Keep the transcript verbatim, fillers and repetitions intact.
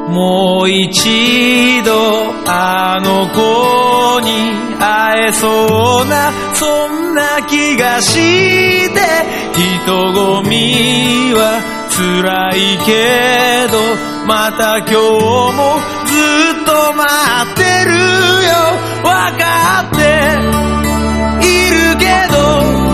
もう一度あの子に会えそうなそんな気がして人混みは辛いけどまた今日もずっと待ってるよわかっているけど